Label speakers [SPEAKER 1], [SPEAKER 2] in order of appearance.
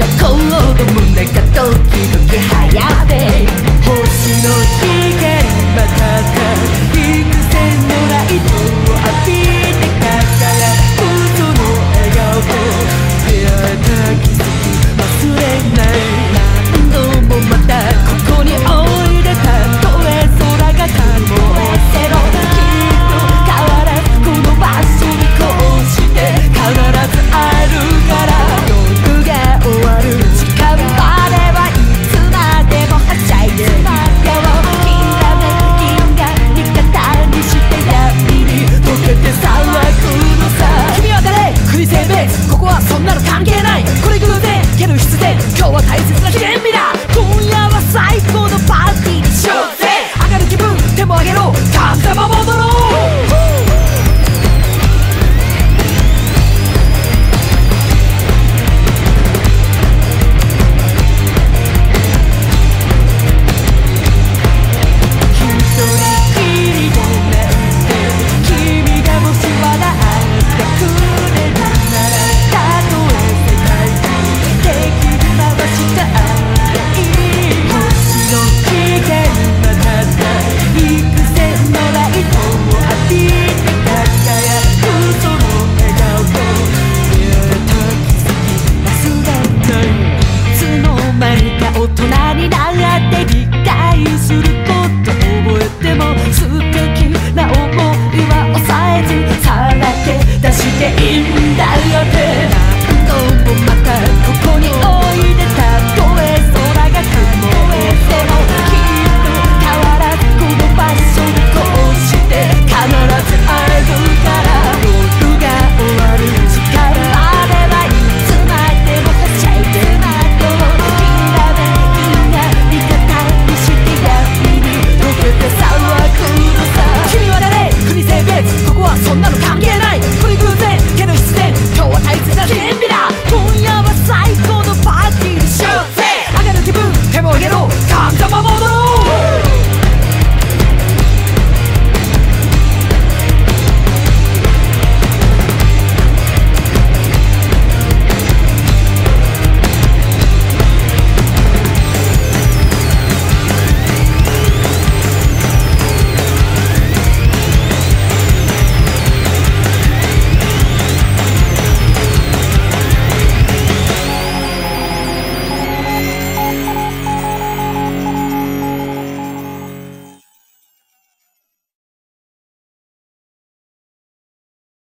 [SPEAKER 1] 行動胸がドキドキはやべ星の光また幾千のライトを浴びて輝くその笑顔と出会えた奇跡忘れない何度もまたここにおいでたとえ空が曇せろきっと変わらずこの場所にこうして必ず会えるから夜が終わる時間まではいつまでもはしゃいでいてよきらめき銀河味方にして闇に溶けて騒ぐのさ君は誰国性別ここはそんなの関係ないこれ偶然けど必然今日は大切な記念日だ今夜は最高のパーティーにしようぜ上がる気分手も上げろ神様戻ろう大人になって理解すると